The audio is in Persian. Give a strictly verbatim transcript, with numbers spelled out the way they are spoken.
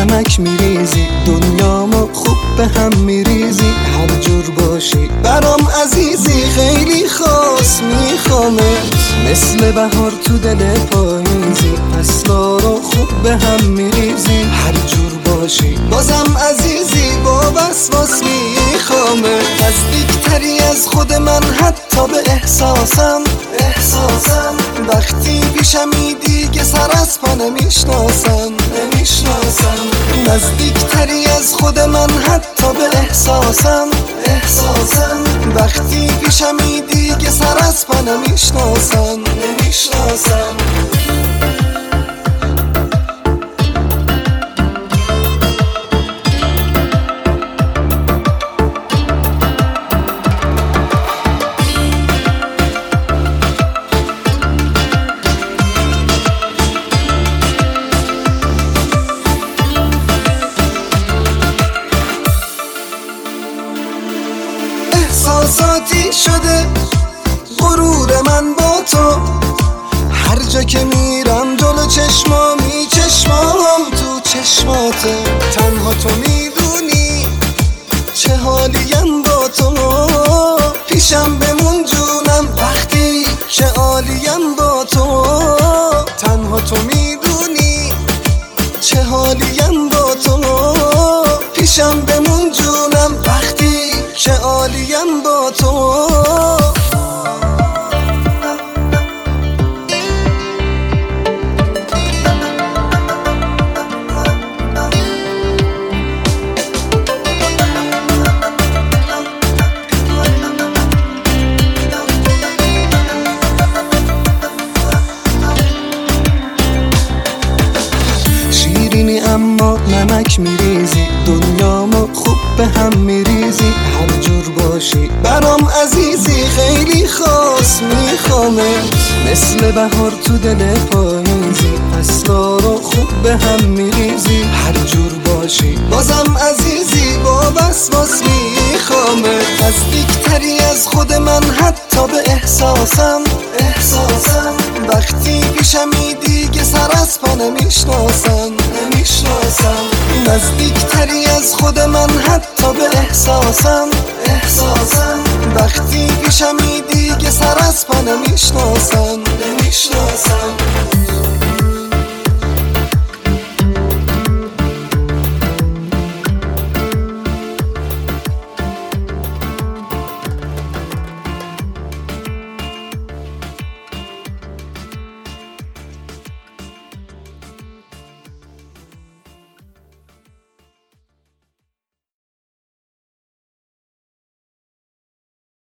نمک میریزی، دنیامو خوب به هم میریزی. هر جور باشی برام عزیزی، خیلی خاص میخوامت. مثل بهار تو دل پاییزی، فصلا رو خوب به هم میریزی. هر جور باشی بازم عزیزی، با وسواس میخوامت. نزدیکتری از خود من حتی به احساسم احساسم وقتی پیشمی دیگه سر از پا نمیشناسم نمیشناسم. نزدیکتری از خود من حتی به احساسم احساسم وقتی پیشمی دیگه سر از پا نمیشناسم نمیشناسم. احساساتی شده غرور من با تو، هر جا که میرم جلو چشمامی، چشمام تو چشماته. تنها تو میدونی چه حالیم با تو، پیشم بمون جونم وقتی که عالیم با تو. تنها تو میدونی چه حالیم با تو، پیشم بمون جونم وقتی که عالیم با تو. شیرینی اما نمک میریزی، دنیامو خوب به هم میریزی. هر جور باشی برام عزیزی، خیلی خاص میخوامت. مثل بهار تو دل پاییزی، فصلا رو خوب به هم میریزی. هر جور باشی بازم عزیزی، با وسواس میخوامت. نزدیکتری از خود من حتی به احساسم احساسم وقتی پیشمی دیگه سر از پا نمیشناسم نمیشناسم. نزدیکتری از خود من حتی به احساسم احساسم وقتی پیشمی دیگه سر از پا نمیشناسم نمیشناسم.